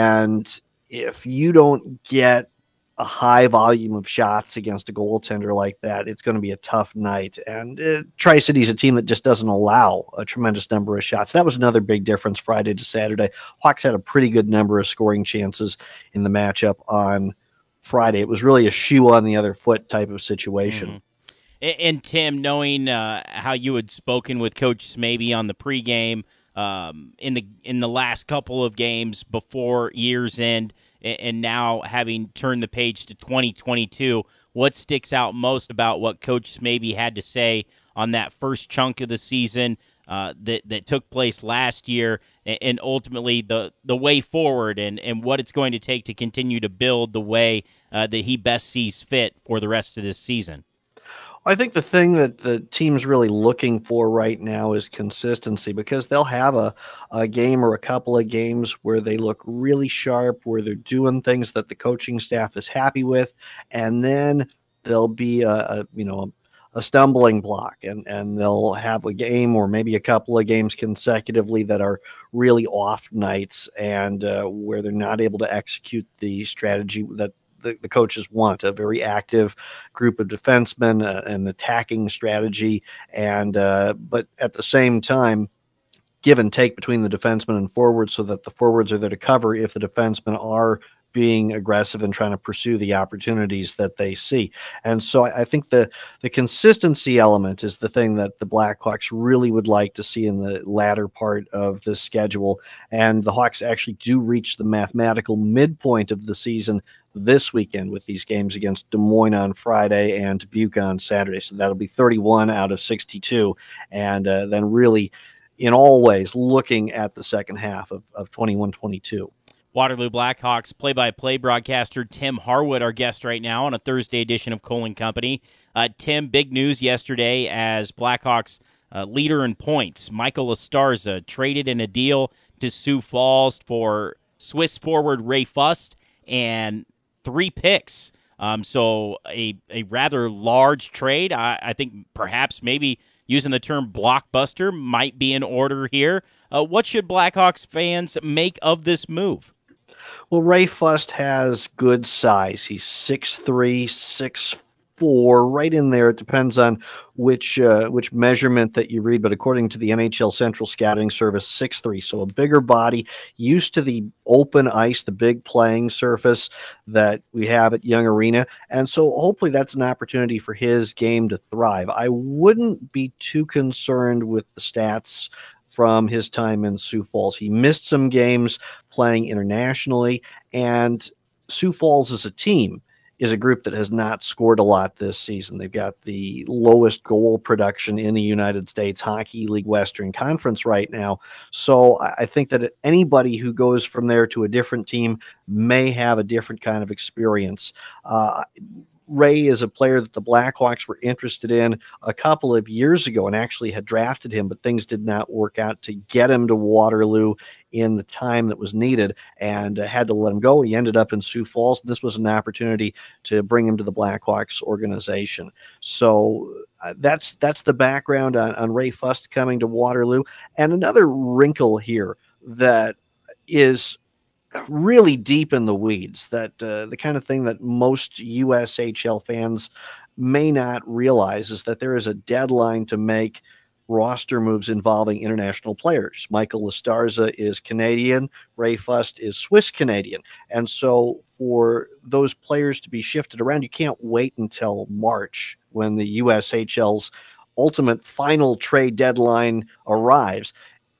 and if you don't get a high volume of shots against a goaltender like that, it's going to be a tough night. And uh, Tri-City's a team that just doesn't allow a tremendous number of shots. That was another big difference Friday to Saturday. Hawks had a pretty good number of scoring chances in the matchup on Friday. It was really a shoe on the other foot type of situation. Mm-hmm. And, and Tim, knowing uh, how you had spoken with Coach Smaby on the pregame um, in the in the last couple of games before year's end, and now having turned the page to twenty twenty-two, what sticks out most about what Coach Smaby had to say on that first chunk of the season uh, that that took place last year, and ultimately the the way forward and, and what it's going to take to continue to build the way uh, that he best sees fit for the rest of this season? I think the thing that the team's really looking for right now is consistency, because they'll have a, a game or a couple of games where they look really sharp, where they're doing things that the coaching staff is happy with, and then there'll be a, a you know a, a stumbling block, and, and they'll have a game or maybe a couple of games consecutively that are really off nights, and uh, where they're not able to execute the strategy that The, the coaches want, a very active group of defensemen, uh, an attacking strategy, and uh, but at the same time, give and take between the defensemen and forwards, so that the forwards are there to cover if the defensemen are being aggressive and trying to pursue the opportunities that they see. And so I, I think the the consistency element is the thing that the Blackhawks really would like to see in the latter part of the schedule. And the Hawks actually do reach the mathematical midpoint of the season this weekend with these games against Des Moines on Friday and Dubuque on Saturday. So that'll be thirty-one out of sixty-two. And uh, then really, in all ways, looking at the second half of, of twenty-one twenty-two. Waterloo Blackhawks play-by-play broadcaster Tim Harwood, our guest right now on a Thursday edition of Cole and Company. Uh, Tim, big news yesterday as Blackhawks uh, leader in points. Michael Estarza traded in a deal to Sioux Falls for Swiss forward Ray Fust and three picks. Um, so a, a rather large trade. I, I think perhaps maybe using the term blockbuster might be in order here. Uh, what should Blackhawks fans make of this move? Well, Ray Fust has good size. He's six three, six four, right in there. It depends on which uh, which measurement that you read, but according to the N H L Central Scouting Service, six three, so a bigger body, used to the open ice, the big playing surface that we have at Young Arena, and so hopefully that's an opportunity for his game to thrive. I wouldn't be too concerned with the stats from his time in Sioux Falls. He missed some games playing internationally, and Sioux Falls as a team is a group that has not scored a lot this season. They've got the lowest goal production in the United States Hockey League Western Conference right now. So I think that anybody who goes from there to a different team may have a different kind of experience. Uh, Ray is a player that the Blackhawks were interested in a couple of years ago and actually had drafted him, but things did not work out to get him to Waterloo in the time that was needed and uh, had to let him go. He ended up in Sioux Falls. This was an opportunity to bring him to the Blackhawks organization. So uh, that's that's the background on, on Ray Fust coming to Waterloo. And another wrinkle here that is really deep in the weeds, that uh, the kind of thing that most U S H L fans may not realize is that there is a deadline to make roster moves involving international players. Michael Estarza is Canadian, Ray Fust is Swiss Canadian. And so for those players to be shifted around, you can't wait until March when the U S H L's ultimate final trade deadline arrives.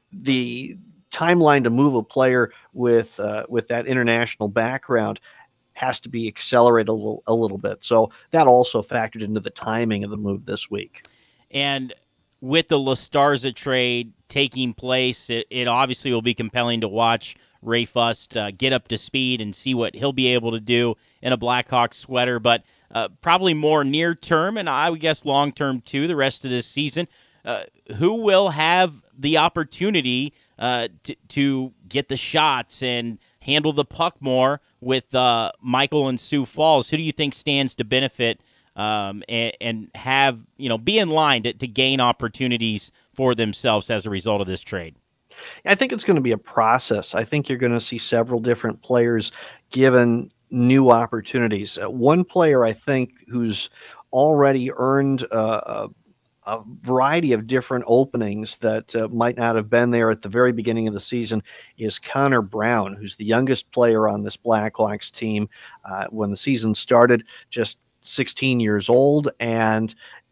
The timeline to move a player with uh, with that international background has to be accelerated a little, a little bit. So that also factored into the timing of the move this week. And with the Estarza trade taking place, it, it obviously will be compelling to watch Ray Fust uh, get up to speed and see what he'll be able to do in a Blackhawks sweater. But uh, probably more near term, and I would guess long term too, the rest of this season, uh, who will have the opportunity Uh, to, to get the shots and handle the puck more with uh, Michael and Sioux Falls? Who do you think stands to benefit um, and, and have, you know, be in line to, to gain opportunities for themselves as a result of this trade? I think it's going to be a process. I think you're going to see several different players given new opportunities. Uh, one player, I think, who's already earned uh, a a variety of different openings that uh, might not have been there at the very beginning of the season is Connor Brown, who's the youngest player on this Blackhawks team. Uh, when the season started, just sixteen years old, and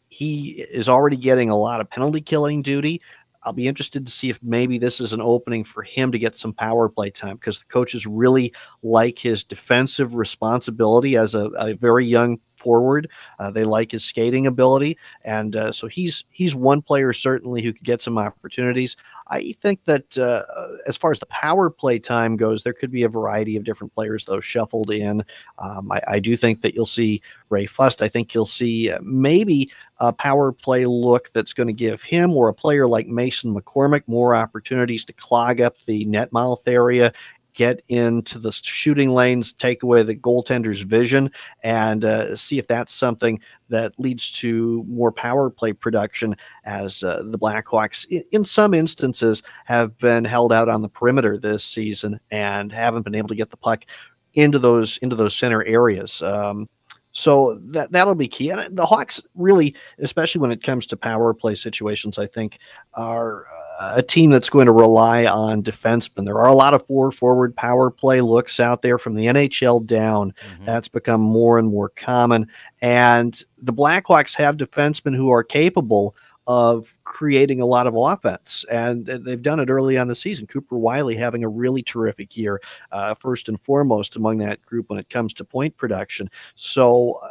he is already getting a lot of penalty killing duty. I'll be interested to see if maybe this is an opening for him to get some power play time, because the coaches really like his defensive responsibility as a, a very young forward. Uh, they like his skating ability, and uh, so he's he's one player certainly who could get some opportunities. I think that uh, as far as the power play time goes, there could be a variety of different players, though, shuffled in. Um, I, I do think that you'll see Ray Fust. I think you'll see uh, maybe a power play look that's going to give him or a player like Mason McCormick more opportunities to clog up the net mouth area, get into the shooting lanes, take away the goaltender's vision, and uh, see if that's something that leads to more power play production, as uh, the Blackhawks, in, in some instances, have been held out on the perimeter this season and haven't been able to get the puck into those into those center areas. Um, So that, that'll be key. And the Hawks really, especially when it comes to power play situations, I think are a team that's going to rely on defensemen. There are a lot of four forward power play looks out there from the N H L down. Mm-hmm. That's become more and more common. And the Blackhawks have defensemen who are capable of creating a lot of offense, and they've done it early on the season. Cooper Wiley having a really terrific year, uh, first and foremost among that group when it comes to point production. So uh,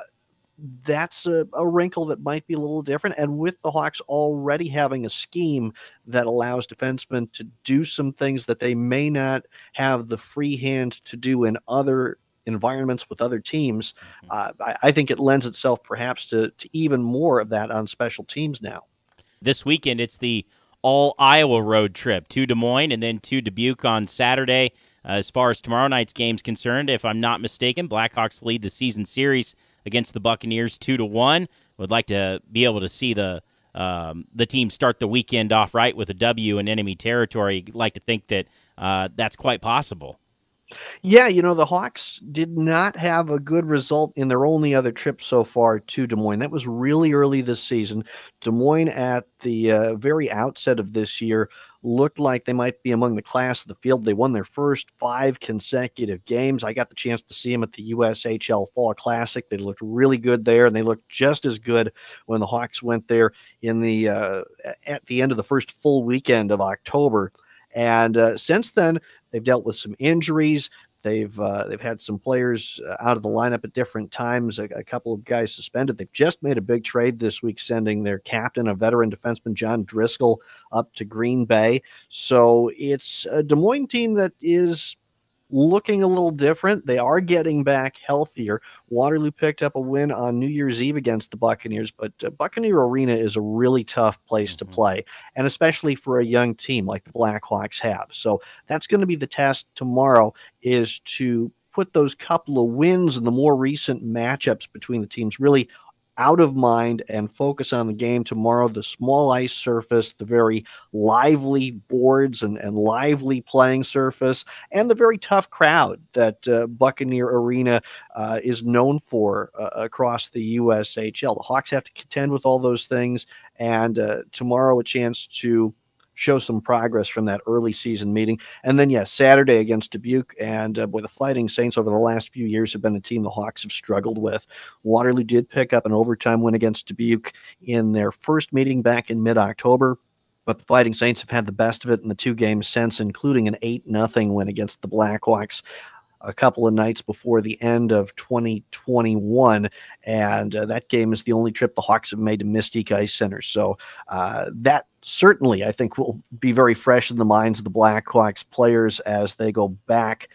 that's a, a wrinkle that might be a little different. And with the Hawks already having a scheme that allows defensemen to do some things that they may not have the free hand to do in other environments with other teams, uh, I, I think it lends itself perhaps to, to even more of that on special teams now. This weekend, it's the all-Iowa road trip to Des Moines and then to Dubuque on Saturday. Uh, as far as tomorrow night's game's concerned, if I'm not mistaken, Blackhawks lead the season series against the Buccaneers two to one. Would like to be able to see the um, the team start the weekend off right with a W in enemy territory. I'd like to think that uh, that's quite possible. Yeah, you know, the Hawks did not have a good result in their only other trip so far to Des Moines. That was really early this season. Des Moines at the uh, very outset of this year looked like they might be among the class of the field. They won their first five consecutive games. I got the chance to see them at the U S H L Fall Classic. They looked really good there, and they looked just as good when the Hawks went there in the uh, at the end of the first full weekend of October. And uh, since then, they've dealt with some injuries. They've uh, they've had some players out of the lineup at different times, a, a couple of guys suspended. They've just made a big trade this week, sending their captain, a veteran defenseman, John Driscoll, up to Green Bay. So it's a Des Moines team that is looking a little different. They are getting back healthier. Waterloo picked up a win on New Year's Eve against the Buccaneers, but uh, Buccaneer Arena is a really tough place to play, and especially for a young team like the Blackhawks have. So that's going to be the test tomorrow, is to put those couple of wins in the more recent matchups between the teams really out of mind and focus on the game tomorrow. The small ice surface, the very lively boards and, and lively playing surface, and the very tough crowd that uh, Buccaneer Arena uh, is known for uh, across the U S H L. The Hawks have to contend with all those things, and uh, tomorrow a chance to show some progress from that early season meeting. And then, yes, Saturday against Dubuque. And uh, boy, the Fighting Saints over the last few years have been a team the Hawks have struggled with. Waterloo did pick up an overtime win against Dubuque in their first meeting back in mid-October, but the Fighting Saints have had the best of it in the two games since, including an eight nothing win against the Blackhawks a couple of nights before the end of twenty twenty-one, and uh, that game is the only trip the Hawks have made to Mystique Ice Center. So uh, that certainly, I think, will be very fresh in the minds of the Blackhawks players as they go back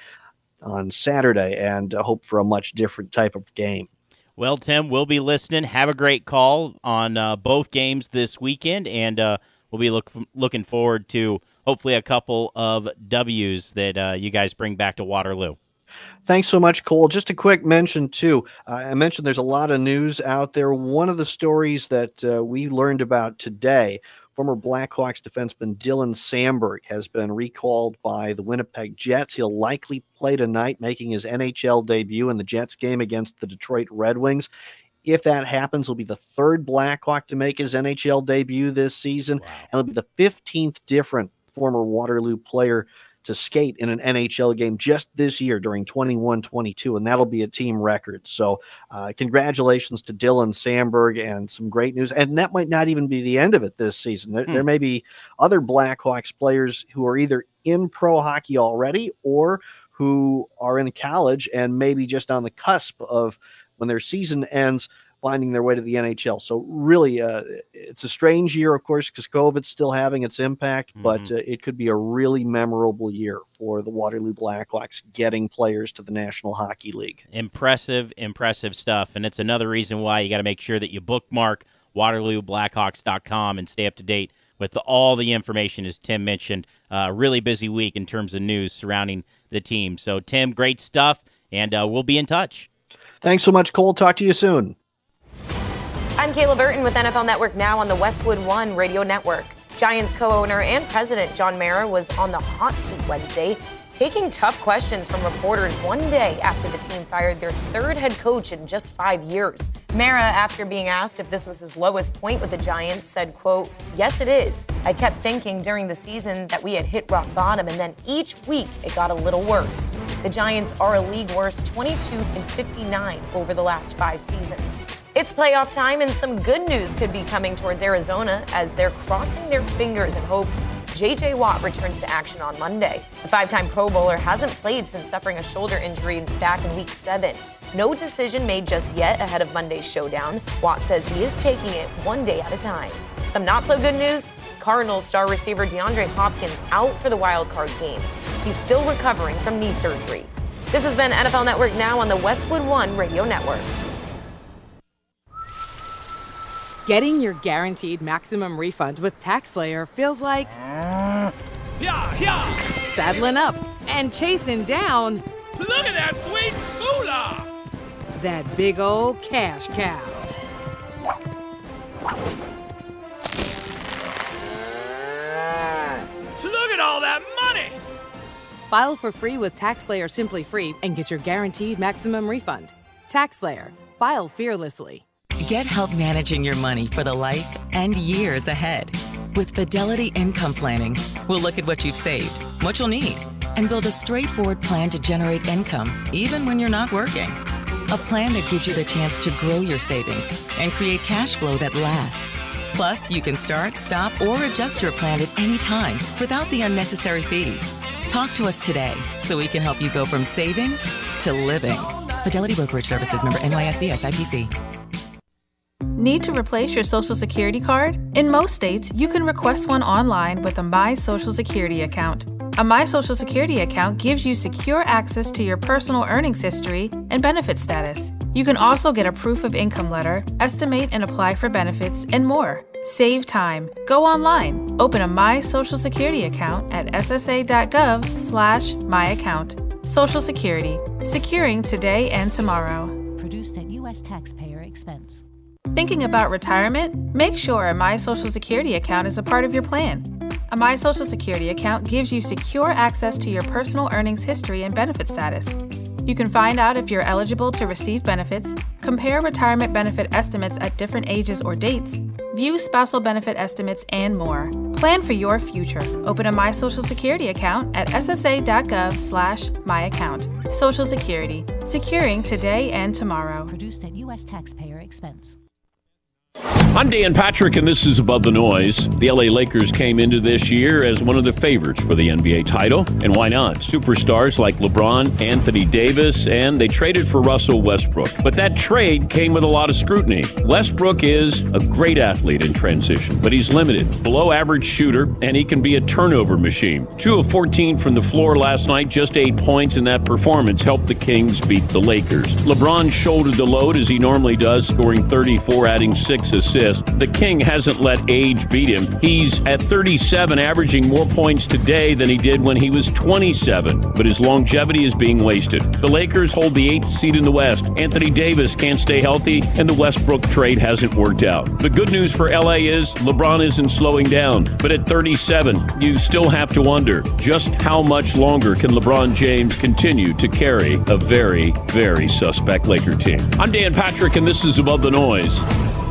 on Saturday and uh, hope for a much different type of game. Well, Tim, we'll be listening. Have a great call on uh, both games this weekend, and uh, we'll be look, looking forward to hopefully a couple of W's that uh, you guys bring back to Waterloo. Thanks so much, Cole. Just a quick mention, too. Uh, I mentioned there's a lot of news out there. One of the stories that uh, we learned about today, former Blackhawks defenseman Dylan Samberg has been recalled by the Winnipeg Jets. He'll likely play tonight, making his N H L debut in the Jets game against the Detroit Red Wings. If that happens, he'll be the third Blackhawk to make his N H L debut this season, wow. and he'll be the fifteenth different former Waterloo player to skate in an N H L game just this year during twenty-one twenty-two, and that'll be a team record. So uh, congratulations to Dylan Samberg, and some great news. And that might not even be the end of it this season. There, hmm. there may be other Blackhawks players who are either in pro hockey already or who are in college and maybe just on the cusp of, when their season ends, finding their way to the N H L. So really, uh, it's a strange year, of course, because COVID's still having its impact, mm-hmm. but uh, it could be a really memorable year for the Waterloo Blackhawks getting players to the National Hockey League. Impressive, impressive stuff. And it's another reason why you got to make sure that you bookmark Waterloo Blackhawks dot com and stay up to date with the, all the information, as Tim mentioned. A uh, really busy week in terms of news surrounding the team. So, Tim, great stuff, and uh, we'll be in touch. Thanks so much, Cole. Talk to you soon. I'm Kayla Burton with N F L Network Now on the Westwood One Radio Network. Giants co-owner and president John Mara was on the hot seat Wednesday. taking tough questions from reporters one day after the team fired their third head coach in just five years. Mara, after being asked if this was his lowest point with the Giants, said, quote, "Yes, it is. I kept thinking during the season that we had hit rock bottom, and then each week it got a little worse. The Giants are a league worst twenty-two and fifty-nine over the last five seasons." It's playoff time, and some good news could be coming towards Arizona as they're crossing their fingers in hopes J J. Watt returns to action on Monday. The five-time Pro Bowler hasn't played since suffering a shoulder injury back in week seven. No decision made just yet ahead of Monday's showdown. Watt says he is taking it one day at a time. Some not-so-good news, Cardinals star receiver DeAndre Hopkins out for the wild card game. He's still recovering from knee surgery. This has been N F L Network Now on the Westwood One Radio Network. Getting your guaranteed maximum refund with TaxSlayer feels like Yeah, yeah. saddling up and chasing down Look at that sweet moolah. that big old cash cow. Look at all that money. File for free with TaxSlayer Simply Free and get your guaranteed maximum refund. TaxSlayer. File fearlessly. Get help managing your money for the life and years ahead. With Fidelity Income Planning, we'll look at what you've saved, what you'll need, and build a straightforward plan to generate income, even when you're not working. A plan that gives you the chance to grow your savings and create cash flow that lasts. Plus, you can start, stop, or adjust your plan at any time without the unnecessary fees. Talk to us today so we can help you go from saving to living. Fidelity Brokerage Services, member N Y S E S I P C. Need to replace your Social Security card? In most states, you can request one online with a My Social Security account. A My Social Security account gives you secure access to your personal earnings history and benefit status. You can also get a proof of income letter, estimate and apply for benefits, and more. Save time. Go online. Open a My Social Security account at ssa.gov slash my account. Social Security. Securing today and tomorrow. Produced at U S taxpayer expense. Thinking about retirement? Make sure a My Social Security account is a part of your plan. A My Social Security account gives you secure access to your personal earnings history and benefit status. You can find out if you're eligible to receive benefits, compare retirement benefit estimates at different ages or dates, view spousal benefit estimates, and more. Plan for your future. Open a My Social Security account at ssa.gov slash my account. Social Security. Securing today and tomorrow. Produced at U S taxpayer expense. I'm Dan Patrick, and this is Above the Noise. The L A Lakers came into this year as one of the favorites for the N B A title, and why not? Superstars like LeBron, Anthony Davis, and they traded for Russell Westbrook. But that trade came with a lot of scrutiny. Westbrook is a great athlete in transition, but he's limited. Below average shooter, and he can be a turnover machine. two of fourteen from the floor last night, just eight points in that performance helped the Kings beat the Lakers. LeBron shouldered the load as he normally does, scoring thirty-four, adding six assists. The King hasn't let age beat him. He's at thirty-seven, averaging more points today than he did when he was twenty-seven. But his longevity is being wasted. The Lakers hold the eighth seed in the West. Anthony Davis can't stay healthy, and the Westbrook trade hasn't worked out. The good news for L A is LeBron isn't slowing down. But at thirty-seven, you still have to wonder just how much longer can LeBron James continue to carry a very, very suspect Laker team. I'm Dan Patrick, and this is Above the Noise.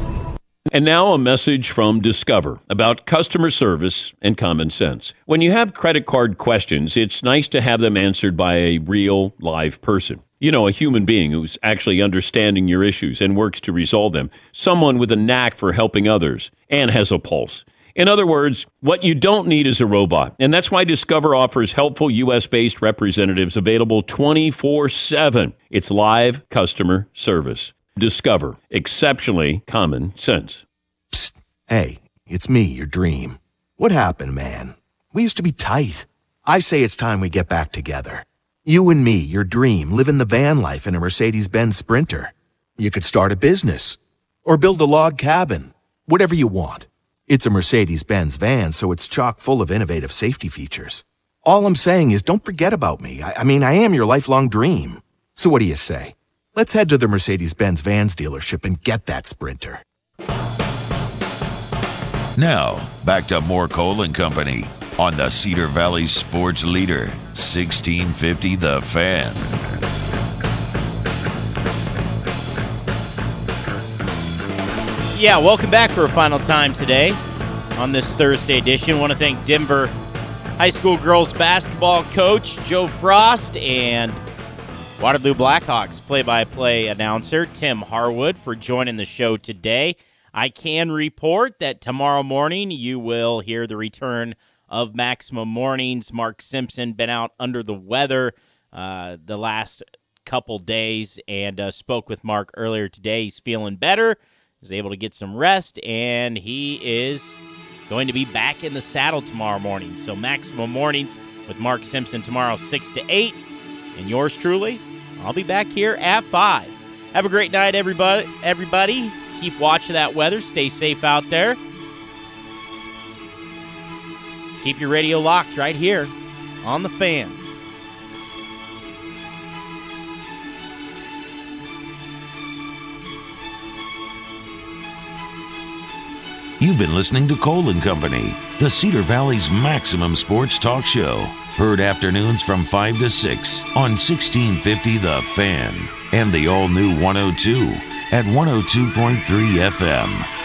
And now a message from Discover about customer service and common sense. When you have credit card questions, it's nice to have them answered by a real, live person. You know, a human being who's actually understanding your issues and works to resolve them. Someone with a knack for helping others and has a pulse. In other words, what you don't need is a robot. And that's why Discover offers helpful U S-based representatives available twenty-four seven. It's live customer service. Discover. Exceptionally common sense. Psst. Hey, it's me, your dream. What happened, man? We used to be tight. I say it's time we get back together. You and me, your dream, living the van life in a Mercedes-Benz Sprinter. You could start a business or build a log cabin. Whatever you want. It's a Mercedes-Benz van, so it's chock full of innovative safety features. All I'm saying is don't forget about me. I, I mean, I am your lifelong dream. So what do you say? Let's head to the Mercedes-Benz Vans dealership and get that Sprinter. Now, back to more Cole and Company on the Cedar Valley Sports Leader, sixteen fifty The Fan. Yeah, welcome back for a final time today on this Thursday edition. I want to thank Denver High School girls basketball coach Joe Frost and Waterloo Blackhawks play-by-play announcer Tim Harwood for joining the show today. I can report that tomorrow morning you will hear the return of Maximum Mornings. Mark Simpson been out under the weather uh, the last couple days and uh, spoke with Mark earlier today. He's feeling better. Was able to get some rest, and he is going to be back in the saddle tomorrow morning. So Maximum Mornings with Mark Simpson tomorrow, six to eight. And yours truly, I'll be back here at five. Have a great night, everybody. Everybody, keep watching that weather. Stay safe out there. Keep your radio locked right here on The Fan. You've been listening to Cole and Company, the Cedar Valley's maximum sports talk show. Heard afternoons from five to six on sixteen fifty The Fan and the all-new one oh two at one oh two point three F M.